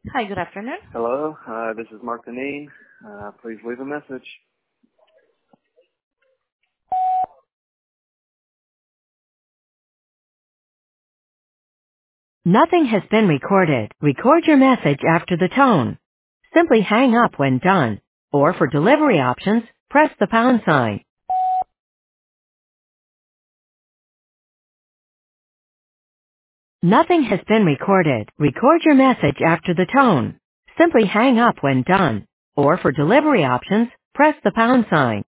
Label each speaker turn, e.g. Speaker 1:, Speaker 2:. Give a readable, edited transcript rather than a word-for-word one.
Speaker 1: Hi, good afternoon.
Speaker 2: Hello, this is Mark Deneen. Please leave a message.
Speaker 1: Nothing has been recorded. Record your message after the tone. Simply hang up when done. Or for delivery options, press the pound sign. Nothing has been recorded. Record your message after the tone. Simply hang up when done. Or for delivery options, press the pound sign.